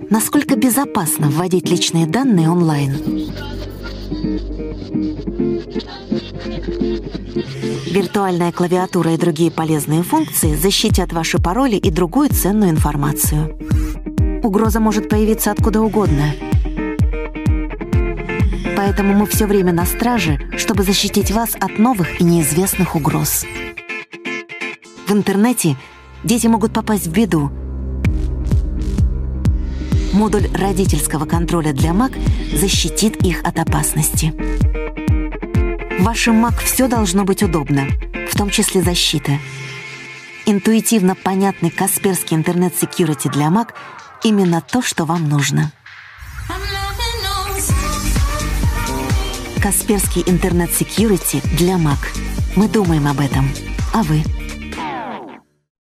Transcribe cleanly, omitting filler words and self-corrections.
Насколько безопасно вводить личные данные онлайн? Виртуальная клавиатура и другие полезные функции защитят ваши пароли и другую ценную информацию. Угроза может появиться откуда угодно. Поэтому мы все время на страже, чтобы защитить вас от новых и неизвестных угроз. В интернете дети могут попасть в беду. Модуль родительского контроля для Mac защитит их от опасности. В вашем Mac все должно быть удобно, в том числе защита. Интуитивно понятный Касперский интернет Security для Mac — именно то, что вам нужно. Касперский интернет Security для Mac. Мы думаем об этом. А вы?